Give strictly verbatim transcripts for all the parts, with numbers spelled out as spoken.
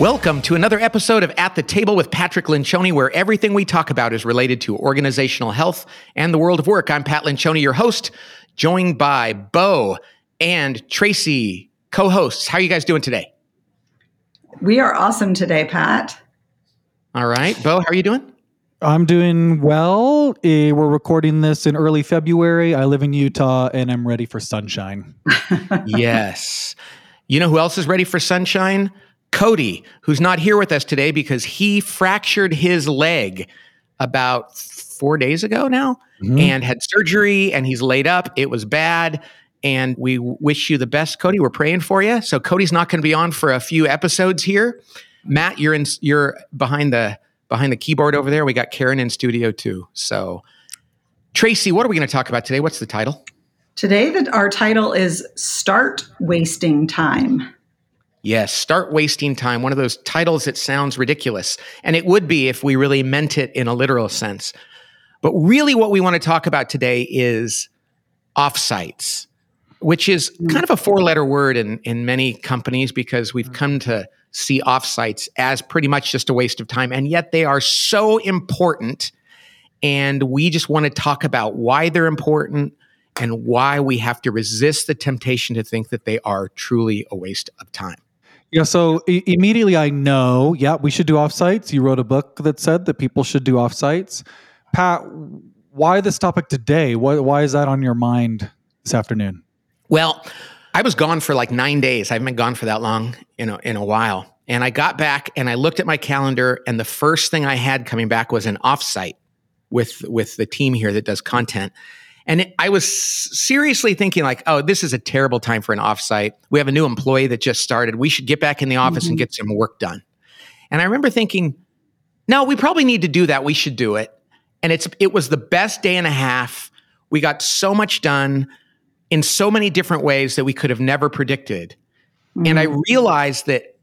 Welcome to another episode of At the Table with Patrick Lencioni, where everything we talk about is related to organizational health and the world of work. I'm Pat Lencioni, your host, joined by Bo and Tracy, co-hosts. How are you guys doing today? We are awesome today, Pat. All right. Bo, how are you doing? I'm doing well. Uh, we're recording this in early February. I live in Utah and I'm ready for sunshine. Yes. You know who else is ready for sunshine? Cody, who's not here with us today because he fractured his leg about four days ago now mm-hmm. and had surgery, and he's laid up. It was bad. And we wish you the best, Cody. We're praying for you. So Cody's not going to be on for a few episodes here. Matt, you're in, you're behind the behind the keyboard over there. We got Karen in studio too. So Tracy, what are we going to talk about today? What's the title? Today, that our title is Start Wasting Time. Yes, Start Wasting Time. One of those titles that sounds ridiculous. And it would be if we really meant it in a literal sense. But really what we want to talk about today is offsites, which is kind of a four-letter word in, in many companies because we've come to see offsites as pretty much just a waste of time. And yet they are so important. And we just want to talk about why they're important and why we have to resist the temptation to think that they are truly a waste of time. Yeah, so I- immediately I know, yeah, we should do offsites. You wrote a book that said that people should do offsites. Pat, why this topic today? Why, why is that on your mind this afternoon? Well, I was gone for like nine days. I haven't been gone for that long, you know, in a while. And I got back and I looked at my calendar, and the first thing I had coming back was an offsite with, with the team here that does content. And it, I was seriously thinking like, oh, this is a terrible time for an offsite. We have a new employee that just started. We should get back in the office mm-hmm. and get some work done. And I remember thinking, no, we probably need to do that. We should do it. And it's it was the best day and a half. We got so much done in so many different ways that we could have never predicted. Mm-hmm. And I realized that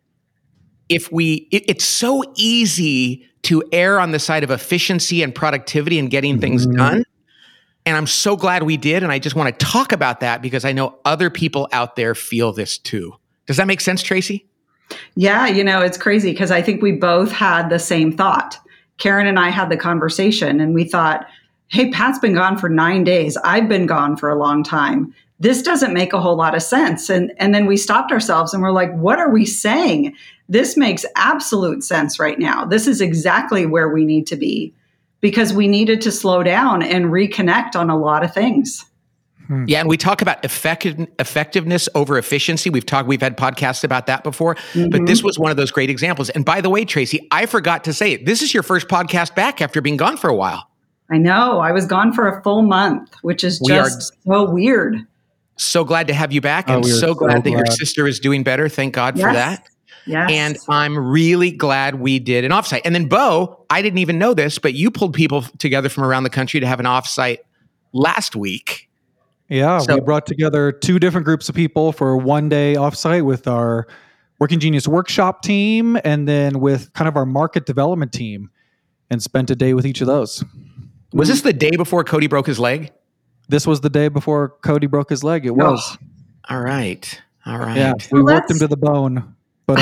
if we, it, it's so easy to err on the side of efficiency and productivity and getting mm-hmm. things done. And I'm so glad we did. And I just want to talk about that because I know other people out there feel this too. Does that make sense, Tracy? Yeah, you know, it's crazy because I think we both had the same thought. Karen and I had the conversation and we thought, hey, Pat's been gone for nine days. I've been gone for a long time. This doesn't make a whole lot of sense. And, and then we stopped ourselves and we're like, what are we saying? This makes absolute sense right now. This is exactly where we need to be. Because we needed to slow down and reconnect on a lot of things. Hmm. Yeah, and we talk about effective, effectiveness over efficiency. We've talked, we've had podcasts about that before, mm-hmm. but this was one of those great examples. And by the way, Tracy, I forgot to say it. This is your first podcast back after being gone for a while. I know. I was gone for a full month, which is we just so weird. So glad to have you back, oh, and we so, so glad, glad that your sister is doing better. Thank God yes. for that. Yes. And I'm really glad we did an offsite. And then, Bo, I didn't even know this, but you pulled people together from around the country to have an offsite last week. Yeah, so, we brought together two different groups of people for one day offsite with our Working Genius workshop team and then with kind of our market development team, and spent a day with each of those. Was this the day before Cody broke his leg? This was the day before Cody broke his leg. It was. Oh. All right. All right. Yeah, we well, worked him to the bone. But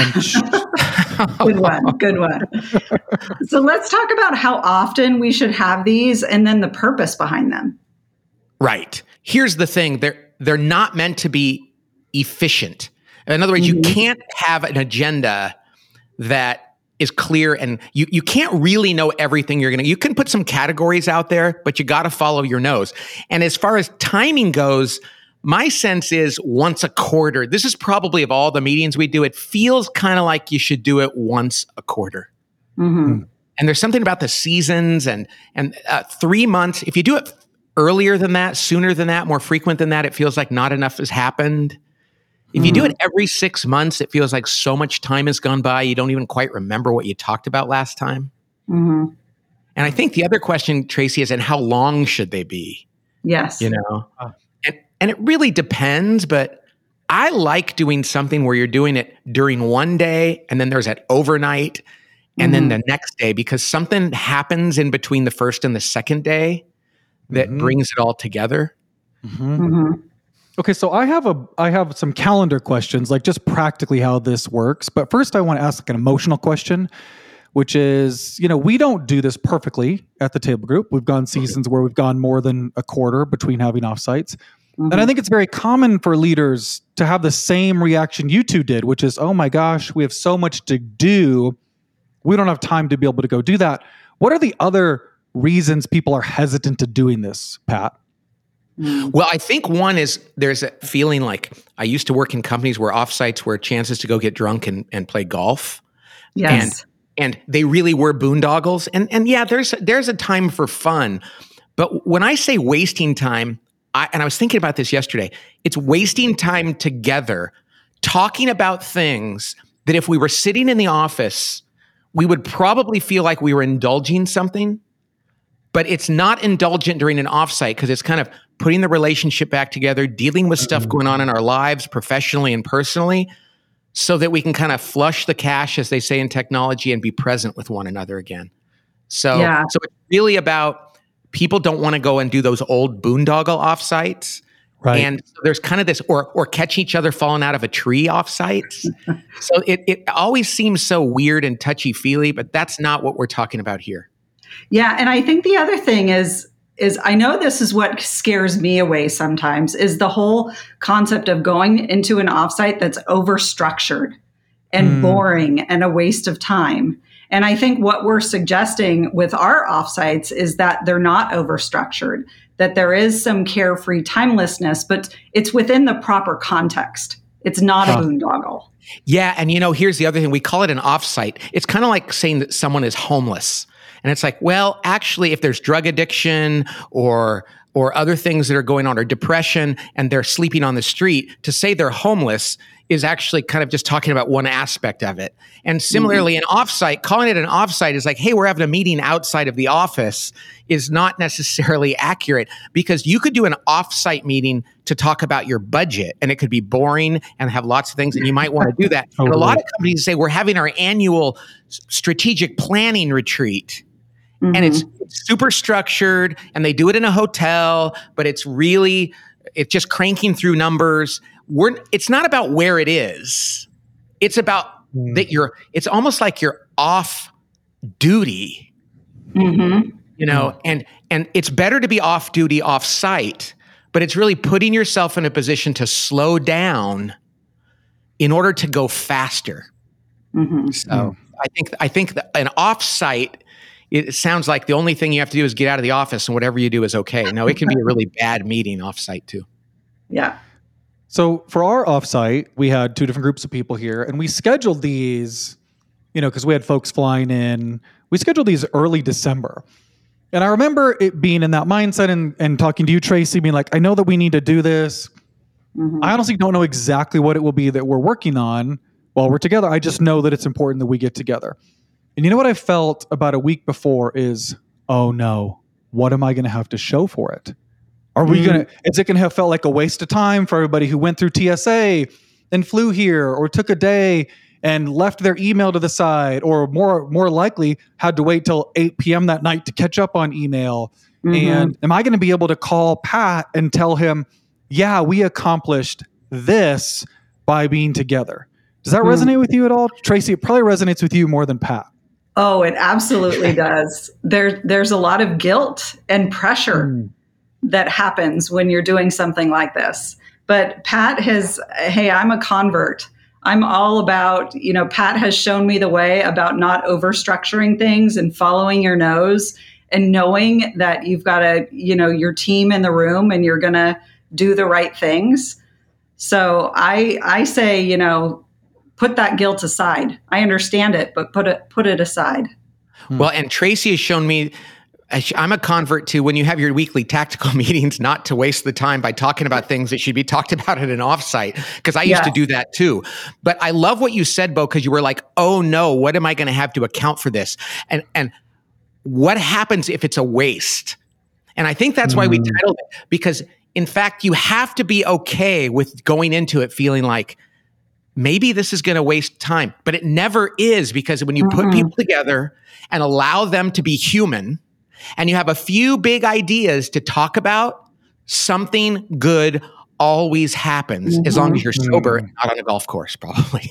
good one. Good one. So let's talk about how often we should have these and then the purpose behind them. Right. Here's the thing. They're, they're not meant to be efficient. In other words, mm-hmm. you can't have an agenda that is clear, and you, you can't really know everything you're going to, you can put some categories out there, but you got to follow your nose. And as far as timing goes, my sense is once a quarter. This is probably of all the meetings we do, it feels kind of like you should do it once a quarter. Mm-hmm. And there's something about the seasons and and uh, three months. If you do it earlier than that, sooner than that, more frequent than that, it feels like not enough has happened. If mm-hmm. you do it every six months, it feels like so much time has gone by. You don't even quite remember what you talked about last time. Mm-hmm. And I think the other question, Tracy, is, and how long should they be? Yes. You know? Uh, And it really depends, but I like doing something where you're doing it during one day and then there's that overnight and mm-hmm. then the next day, because something happens in between the first and the second day that mm-hmm. brings it all together. Mm-hmm. Mm-hmm. Okay, so I have a I have some calendar questions, like just practically how this works. But first, I want to ask like an emotional question, which is, you know, we don't do this perfectly at the Table Group. We've gone seasons where we've gone more than a quarter between having offsites. Mm-hmm. And I think it's very common for leaders to have the same reaction you two did, which is, oh my gosh, we have so much to do. We don't have time to be able to go do that. What are the other reasons people are hesitant to doing this, Pat? Well, I think one is there's a feeling like I used to work in companies where offsites were chances to go get drunk and, and play golf. Yes. And, and they really were boondoggles. And, and yeah, there's, there's a time for fun. But when I say wasting time, I, and I was thinking about this yesterday, it's wasting time together talking about things that if we were sitting in the office, we would probably feel like we were indulging something. But it's not indulgent during an offsite because it's kind of putting the relationship back together, dealing with stuff going on in our lives professionally and personally, so that we can kind of flush the cash, as they say in technology, and be present with one another again. So, yeah. so it's really about people don't want to go and do those old boondoggle offsites. Right. And so there's kind of this, or or catch each other falling out of a tree offsites. So it, it always seems so weird and touchy-feely, but that's not what we're talking about here. Yeah, and I think the other thing is, is I know this is what scares me away sometimes, is the whole concept of going into an offsite that's overstructured and mm. boring and a waste of time. And I think what we're suggesting with our offsites is that they're not overstructured, that there is some carefree timelessness, but it's within the proper context. It's not huh. a boondoggle. Yeah, and you know, here's the other thing. We call it an offsite. It's kind of like saying that someone is homeless. And it's like, well, actually, if there's drug addiction or or other things that are going on, or depression, and they're sleeping on the street, to say they're homeless is actually kind of just talking about one aspect of it. And similarly, mm-hmm. an offsite, calling it an offsite is like, hey, we're having a meeting outside of the office, is not necessarily accurate, because you could do an offsite meeting to talk about your budget, and it could be boring and have lots of things, and you might want to do that. Totally. And a lot of companies say we're having our annual strategic planning retreat. Mm-hmm. And it's, it's super structured, and they do it in a hotel, but it's really, it's just cranking through numbers. We're, it's not about where it is. It's about mm. that you're, it's almost like you're off duty, mm-hmm. you know, mm. and, and it's better to be off duty, off site, but it's really putting yourself in a position to slow down in order to go faster. Mm-hmm. So mm. I think, I think that an off site, it sounds like the only thing you have to do is get out of the office and whatever you do is okay. No, it can be a really bad meeting offsite too. Yeah. So for our offsite, we had two different groups of people here, and we scheduled these, you know, because we had folks flying in. We scheduled these early December. And I remember it being in that mindset and, and talking to you, Tracy, being like, I know that we need to do this. Mm-hmm. I honestly don't know exactly what it will be that we're working on while we're together. I just know that it's important that we get together. And you know what I felt about a week before is, oh no, what am I going to have to show for it? Are we mm. going to, is it going to have felt like a waste of time for everybody who went through T S A and flew here, or took a day and left their email to the side, or more, more likely had to wait till eight p.m. that night to catch up on email? Mm-hmm. And am I going to be able to call Pat and tell him, yeah, we accomplished this by being together? Does that mm. resonate with you at all? Tracy, it probably resonates with you more than Pat. Oh, it absolutely does. There, there's a lot of guilt and pressure mm. that happens when you're doing something like this. But Pat has, hey, I'm a convert. I'm all about, you know, Pat has shown me the way about not overstructuring things and following your nose and knowing that you've got a, you know, your team in the room and you're going to do the right things. So I, I say, you know, put that guilt aside. I understand it, but put it put it aside. Well, and Tracy has shown me, I'm a convert to, when you have your weekly tactical meetings, not to waste the time by talking about things that should be talked about at an offsite, because I used yeah. to do that too. But I love what you said, Bo, because you were like, oh no, what am I going to have to account for this? And and what happens if it's a waste? And I think that's mm. why we titled it, because in fact, you have to be okay with going into it feeling like, maybe this is going to waste time, but it never is, because when you mm-hmm. put people together and allow them to be human, and you have a few big ideas to talk about, something good always happens Mm-hmm. as long as you're sober Mm. and not on a golf course, probably.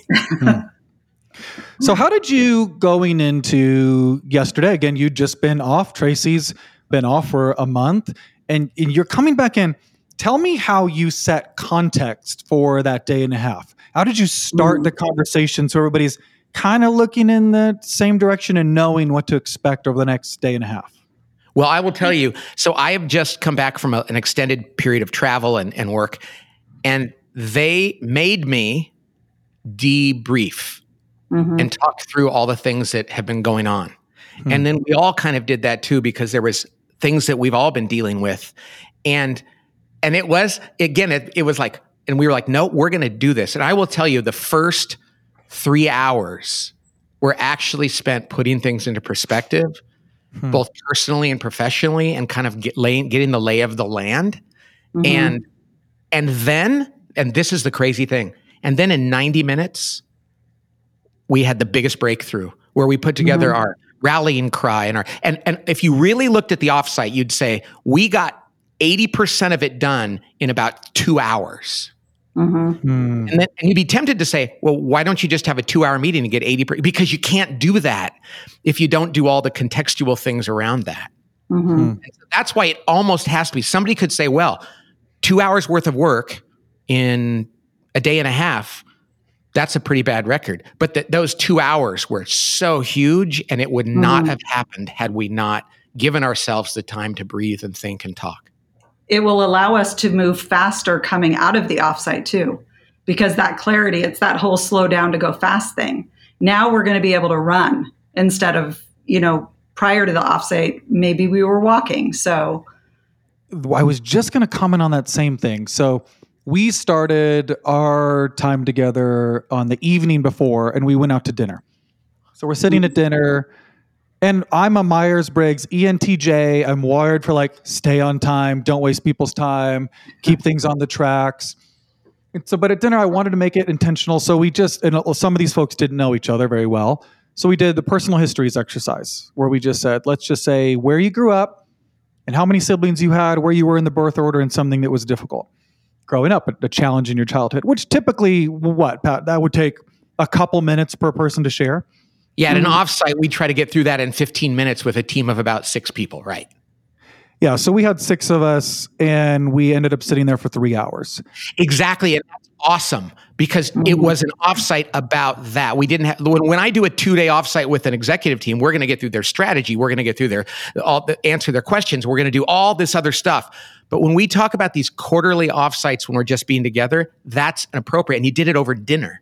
So how did you, going into yesterday, again, you'd just been off, Tracy's been off for a month, and, and you're coming back in. Tell me how you set context for that day and a half. How did you start Mm. the conversation so everybody's kind of looking in the same direction and knowing what to expect over the next day and a half? Well, I will tell you. So I have just come back from a, an extended period of travel and, and work, and they made me debrief Mm-hmm. and talk through all the things that have been going on. Hmm. And then we all kind of did that too, because there was things that we've all been dealing with. And and it was, again, it, it was like, and we were like, no, we're going to do this. And I will tell you, the first three hours were actually spent putting things into perspective, hmm. both personally and professionally, and kind of get, laying, getting the lay of the land. Mm-hmm. And and then, and this is the crazy thing, and then in ninety minutes, we had the biggest breakthrough where we put together mm-hmm. our rallying cry and our, and, and if you really looked at the offsite, you'd say we got eighty percent of it done in about two hours. Mm-hmm. Mm. And then and you'd be tempted to say, well, why don't you just have a two hour meeting and get eighty percent? Because you can't do that if you don't do all the contextual things around that. Mm-hmm. And so that's why it almost has to be. Somebody could say, well, two hours worth of work in a day and a half, that's a pretty bad record. But th- those two hours were so huge, and it would not mm-hmm. have happened had we not given ourselves the time to breathe and think and talk. It will allow us to move faster coming out of the offsite too, because that clarity, it's that whole slow down to go fast thing. Now we're going to be able to run instead of, you know, prior to the offsite, maybe we were walking. So I was just going to comment on that same thing. So we started our time together on the evening before, and we went out to dinner. So we're sitting at dinner, and I'm a Myers-Briggs E N T J. I'm wired for like, stay on time, don't waste people's time, keep things on the tracks. And so, but at dinner, I wanted to make it intentional. So we just, and some of these folks didn't know each other very well. So we did the personal histories exercise, where we just said, let's just say where you grew up and how many siblings you had, where you were in the birth order, and something that was difficult growing up, a challenge in your childhood, which typically, what, Pat, that would take a couple minutes per person to share? Yeah, at an offsite, we try to get through that in fifteen minutes with a team of about six people, right? Yeah, so we had six of us, and we ended up sitting there for three hours. Exactly, and that's awesome, because mm-hmm. it was an offsite about that. We didn't have, when, when I do a two-day offsite with an executive team, we're going to get through their strategy, we're going to get through their, all the, answer their questions, we're going to do all this other stuff. But when we talk about these quarterly offsites when we're just being together, that's appropriate. And you did it over dinner.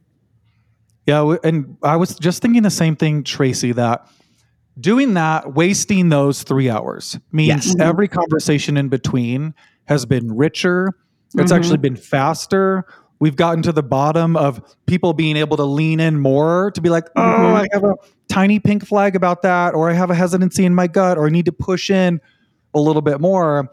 Yeah, and I was just thinking the same thing, Tracy, that doing that, wasting those three hours means yes. every conversation in between has been richer. It's mm-hmm. actually been faster. We've gotten to the bottom of people being able to lean in more to be like, oh, mm-hmm. I have a tiny pink flag about that, or I have a hesitancy in my gut, or I need to push in a little bit more.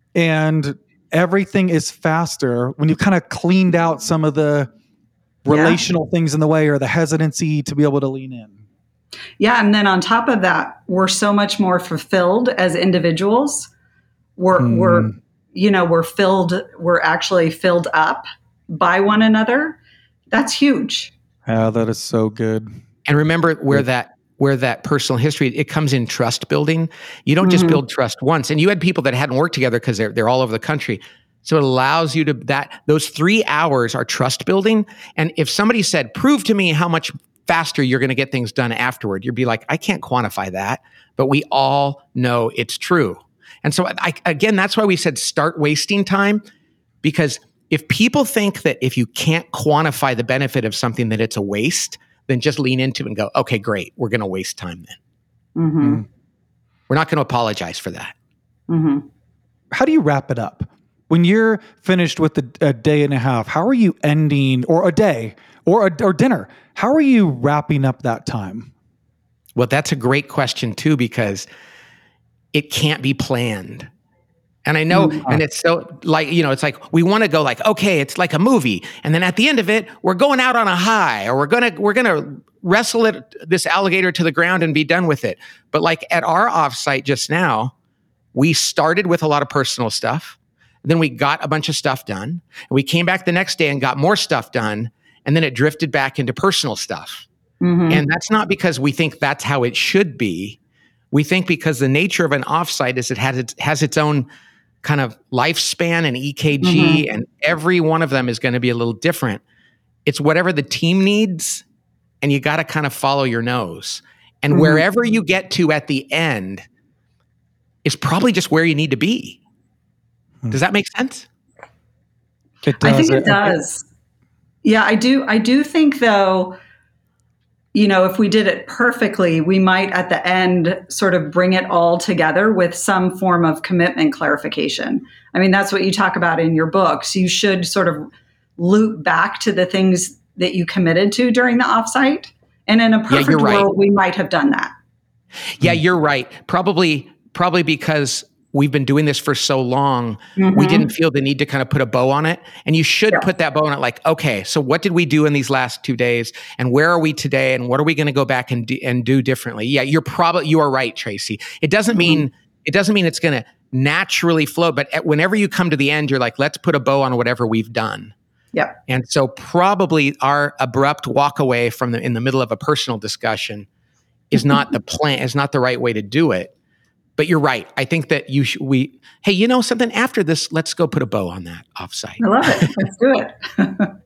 And everything is faster when you've kind of cleaned out some of the relational yeah. things in the way, or the hesitancy to be able to lean in. Yeah. And then on top of that, we're so much more fulfilled as individuals. We're, mm. we're, you know, we're filled, we're actually filled up by one another. That's huge. Yeah, that is so good. And remember where that where that personal history, it comes in trust building. You don't mm-hmm. just build trust once. And you had people that hadn't worked together because they're they're all over the country. So it allows you to, that those three hours are trust building. And if somebody said, prove to me how much faster you're going to get things done afterward, you'd be like, I can't quantify that, but we all know it's true. And so I, again, that's why we said start wasting time, because if people think that if you can't quantify the benefit of something that it's a waste, then just lean into it and go, okay, great, we're going to waste time then. Mm-hmm. We're not going to apologize for that. Mm-hmm. How do you wrap it up? When you're finished with a, a day and a half, how are you ending, or a day, or a, or dinner? How are you wrapping up that time? Well, that's a great question too, because it can't be planned. And I know, mm-hmm. and it's so like, you know, it's like, we want to go like, okay, it's like a movie. And then at the end of it, we're going out on a high, or we're going to, we're going to wrestle it, this alligator to the ground and be done with it. But like at our offsite just now, we started with a lot of personal stuff. Then we got a bunch of stuff done. And we came back the next day and got more stuff done. And then it drifted back into personal stuff. Mm-hmm. And that's not because we think that's how it should be. We think because the nature of an offsite is it has its, has its own kind of lifespan and E K G, mm-hmm. and every one of them is going to be a little different. It's whatever the team needs, and you got to kind of follow your nose. And mm-hmm. wherever you get to at the end is probably just where you need to be. Mm-hmm. Does that make sense? It does. I think it, it does. Yeah, I do. I do think, though, you know, if we did it perfectly, we might at the end sort of bring it all together with some form of commitment clarification. I mean, that's what you talk about in your books. You should sort of loop back to the things that you committed to during the offsite. And in a perfect yeah, world, right. we might have done that. Yeah, you're right. Probably, probably because we've been doing this for so long, mm-hmm. we didn't feel the need to kind of put a bow on it. And you should yeah. put that bow on it like, okay, so what did we do in these last two days? And where are we today? And what are we going to go back and do, and do differently? Yeah, you're probably, you are right, Tracy. It doesn't mm-hmm. mean, it doesn't mean it's going to naturally flow, but at, whenever you come to the end, you're like, let's put a bow on whatever we've done. Yeah. And so probably our abrupt walk away from the, in the middle of a personal discussion is not the plan, is not the right way to do it. But you're right. I think that you should, we, hey, you know something, after this, let's go put a bow on that offsite. I love it. Let's do it.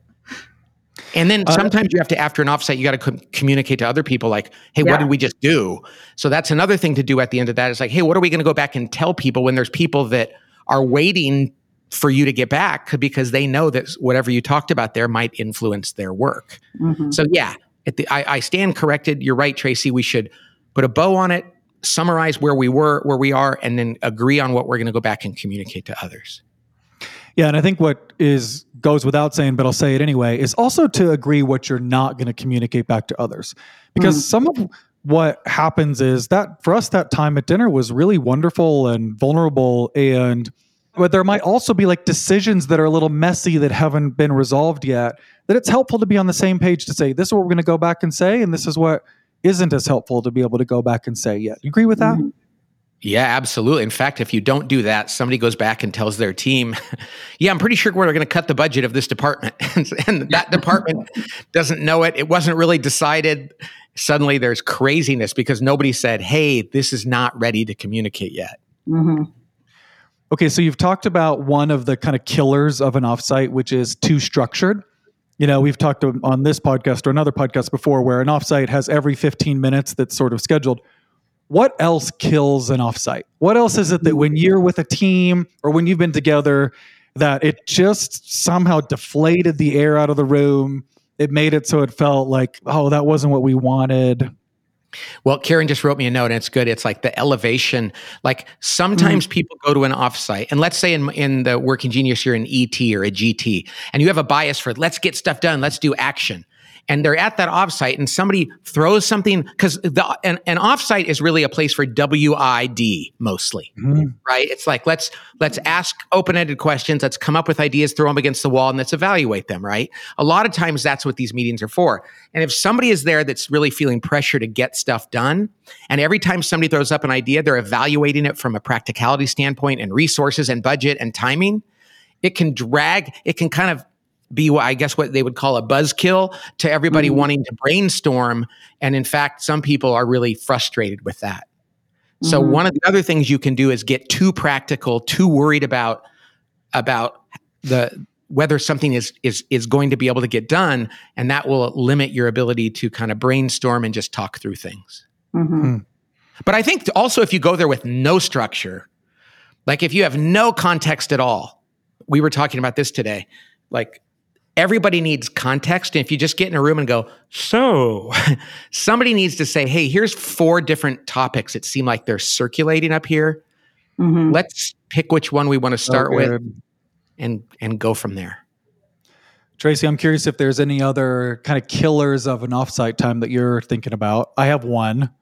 And then sometimes uh, you have to, after an offsite, you got to com- communicate to other people like, hey, yeah. what did we just do? So that's another thing to do at the end of that is like, hey, what are we going to go back and tell people when there's people that are waiting for you to get back because they know that whatever you talked about there might influence their work. Mm-hmm. So yeah, at the, I, I stand corrected. You're right, Tracy. We should put a bow on it, summarize where we were, where we are, and then agree on what we're going to go back and communicate to others. Yeah, and I think what is goes without saying, but I'll say it anyway, is also to agree what you're not going to communicate back to others. Because mm. some of what happens is that for us, that time at dinner was really wonderful and vulnerable, and but there might also be like decisions that are a little messy that haven't been resolved yet, that it's helpful to be on the same page to say, this is what we're going to go back and say, and this is what isn't as helpful to be able to go back and say yet. You agree with that? Yeah, absolutely. In fact, if you don't do that, somebody goes back and tells their team, yeah, I'm pretty sure we're going to cut the budget of this department. And that department doesn't know it. It wasn't really decided. Suddenly there's craziness because nobody said, hey, this is not ready to communicate yet. Mm-hmm. Okay, so you've talked about one of the kind of killers of an offsite, which is too structured. You know, we've talked on this podcast or another podcast before where an offsite has every fifteen minutes that's sort of scheduled. What else kills an offsite? What else is it that when you're with a team or when you've been together that it just somehow deflated the air out of the room? It made it so it felt like, oh, that wasn't what we wanted. Well, Karen just wrote me a note, and it's good. It's like the elevation. Like sometimes mm. people go to an offsite, and let's say in in the Working Genius, you're an E T or a G T, and you have a bias for let's get stuff done, let's do action. And they're at that offsite, and somebody throws something because the an, an offsite is really a place for W I D mostly, mm-hmm. right? It's like let's let's ask open-ended questions, let's come up with ideas, throw them against the wall, and let's evaluate them, right? A lot of times that's what these meetings are for. And if somebody is there that's really feeling pressure to get stuff done, and every time somebody throws up an idea, they're evaluating it from a practicality standpoint and resources and budget and timing, it can drag, it can kind of be, I guess, what they would call a buzzkill to everybody mm-hmm. wanting to brainstorm. And in fact, some people are really frustrated with that. Mm-hmm. So one of the other things you can do is get too practical, too worried about, about the whether something is, is, is going to be able to get done. And that will limit your ability to kind of brainstorm and just talk through things. Mm-hmm. Mm. But I think also if you go there with no structure, like if you have no context at all, we were talking about this today, like, everybody needs context. And if you just get in a room and go, so somebody needs to say, hey, here's four different topics that seem like they're circulating up here. Mm-hmm. Let's pick which one we want to start okay. with and, and go from there. Tracy, I'm curious if there's any other kind of killers of an offsite time that you're thinking about. I have one.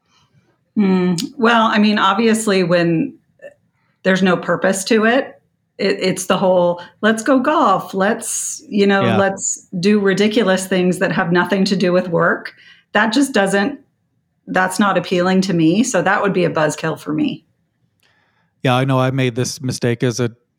Mm, well, I mean, obviously when there's no purpose to it, It, it's the whole, let's go golf. Let's, you know, yeah. let's do ridiculous things that have nothing to do with work. That just doesn't, that's not appealing to me. So that would be a buzzkill for me. Yeah, I know I made this mistake as a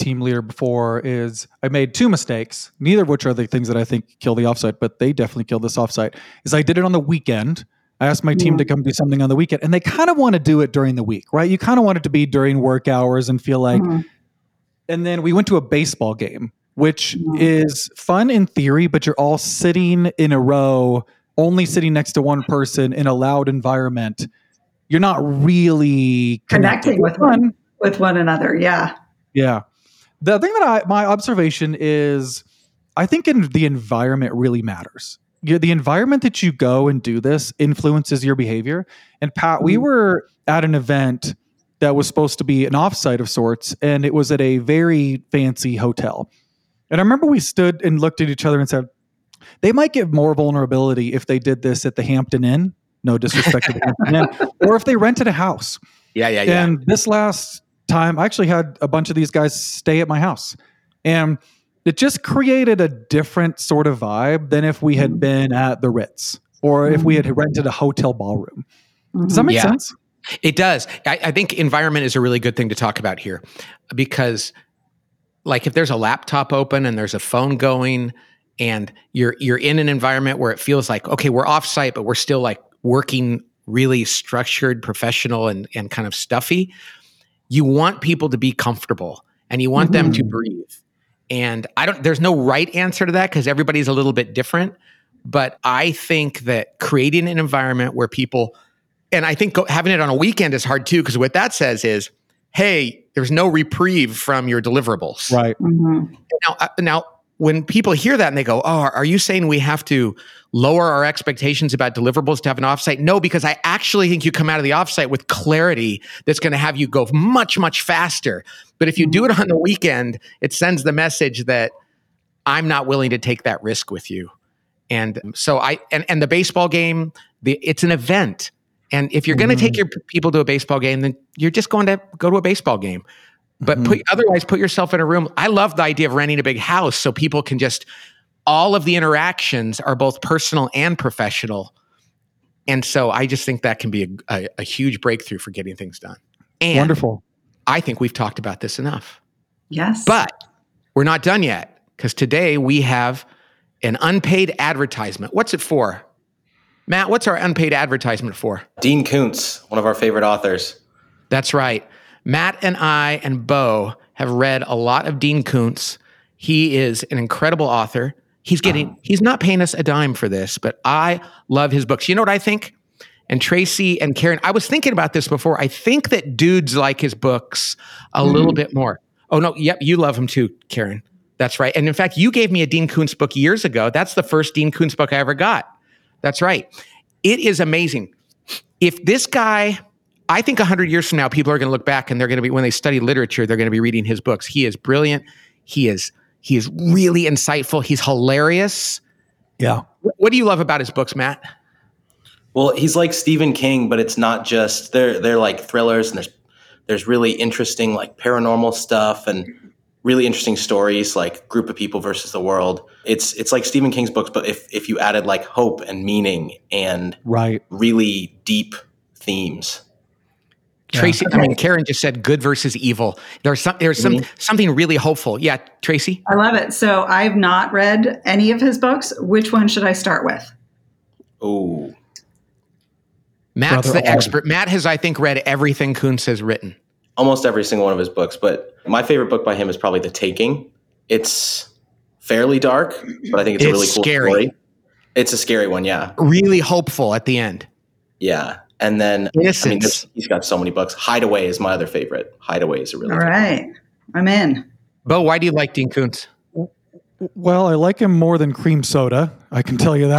team leader before is I made two mistakes, neither of which are the things that I think kill the offsite, but they definitely kill this offsite, is I did it on the weekend. I asked my team Yeah. to come do something on the weekend, and they kind of want to do it during the week, right? You kind of want it to be during work hours and feel like, Mhm. and then we went to a baseball game, which Mhm. is fun in theory, but you're all sitting in a row, only sitting next to one person in a loud environment. You're not really Connecting with one. one, with one another. Yeah. Yeah. The thing that I, my observation is, I think in the environment really matters. You, the environment that you go and do this influences your behavior. And Pat, we Mhm. were at an event that was supposed to be an offsite of sorts, and it was at a very fancy hotel. And I remember we stood and looked at each other and said, they might get more vulnerability if they did this at the Hampton Inn. No disrespect to the Hampton Inn, or if they rented a house. Yeah, yeah, yeah. And this last time, I actually had a bunch of these guys stay at my house. And it just created a different sort of vibe than if we had been at the Ritz or if we had rented a hotel ballroom. Does that make Yeah. sense? It does. I, I think environment is a really good thing to talk about here, because like if there's a laptop open and there's a phone going and you're you're in an environment where it feels like, okay, we're off site, but we're still like working really structured, professional, and, and kind of stuffy, you want people to be comfortable and you want them to breathe. And I don't, there's no right answer to that because everybody's a little bit different. But I think that creating an environment where people, and I think go, having it on a weekend is hard too, because what that says is, hey, there's no reprieve from your deliverables. Right. Mhm. Now, uh, now, when people hear that and they go, oh, are you saying we have to lower our expectations about deliverables to have an offsite? No, because I actually think you come out of the offsite with clarity that's going to have you go much, much faster. But if you do it on the weekend, it sends the message that I'm not willing to take that risk with you. And so I, and, and the baseball game, the, it's an event. And if you're going to take your p- people to a baseball game, then you're just going to go to a baseball game. But put, otherwise, put yourself in a room. I love the idea of renting a big house so people can just, all of the interactions are both personal and professional. And so I just think that can be a, a, a huge breakthrough for getting things done. And Wonderful. I think we've talked about this enough. Yes. But we're not done yet, because today we have an unpaid advertisement. What's it for? Matt, what's our unpaid advertisement for? Dean Koontz, one of our favorite authors. That's right. Matt and I and Bo have read a lot of Dean Koontz. He is an incredible author. He's getting, he's not paying us a dime for this, but I love his books. You know what I think? And Tracy and Karen, I was thinking about this before. I think that dudes like his books a little bit more. Oh, no. Yep. You love him too, Karen. That's right. And in fact, you gave me a Dean Koontz book years ago. That's the first Dean Koontz book I ever got. That's right. It is amazing. If this guy, I think a hundred years from now, people are going to look back and they're going to be, when they study literature, they're going to be reading his books. He is brilliant. He is, he is really insightful. He's hilarious. Yeah. What do you love about his books, Matt? Well, he's like Stephen King, but it's not just, they're they're like thrillers, and there's there's really interesting like paranormal stuff and really interesting stories like Group of People versus the World. It's it's like Stephen King's books, but if if you added like hope and meaning and Right. really deep themes. Tracy, I mean, Karen just said good versus evil. There's some, there's some, something really hopeful. Yeah, Tracy? I love it. So I've not read any of his books. Which one should I start with? Oh, Matt's Brother the Odd. expert. Matt has, I think, read everything Koontz has written. almost every single one of his books, but my favorite book by him is probably The Taking. It's fairly dark, but I think it's, It's a really cool scary. story. It's a scary one, yeah. Really hopeful at the end. Yeah. And then, Innocence. I mean, this, he's got so many books. Hideaway is my other favorite. Hideaway is a really All good right. I'm in. Bo, why do you like Dean Koontz? Well, I like him more than cream soda. I can tell you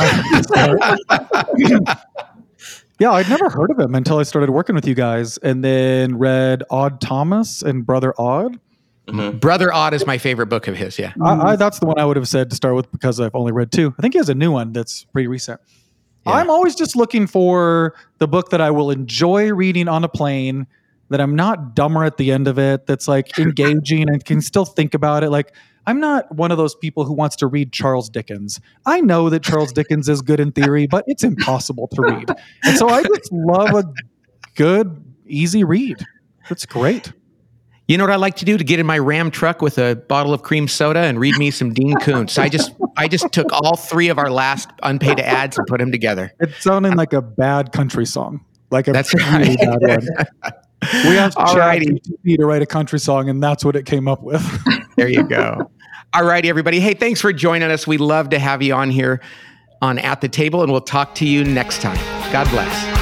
that. Yeah, I'd never heard of him until I started working with you guys, and then read Odd Thomas and Brother Odd. Mhm. Brother Odd is my favorite book of his, yeah. I, I, that's the one I would have said to start with because I've only read two. I think he has a new one that's pretty recent. Yeah. I'm always just looking for the book that I will enjoy reading on a plane, that I'm not dumber at the end of it, that's like engaging and can still think about it. Like, I'm not one of those people who wants to read Charles Dickens. I know that Charles Dickens is good in theory, but it's impossible to read. And so I just love a good, easy read. It's great. You know what I like to do? To get in my Ram truck with a bottle of cream soda and read me some Dean Koontz. I just I just took all three of our last unpaid ads and put them together. It's sounding like a bad country song. Like a That's really right. bad one. We asked Alrighty. ChatGPT to write a country song, and that's what it came up with. There you go. All righty, everybody. Hey, thanks for joining us. We love to have you on here on At the Table, and we'll talk to you next time. God bless.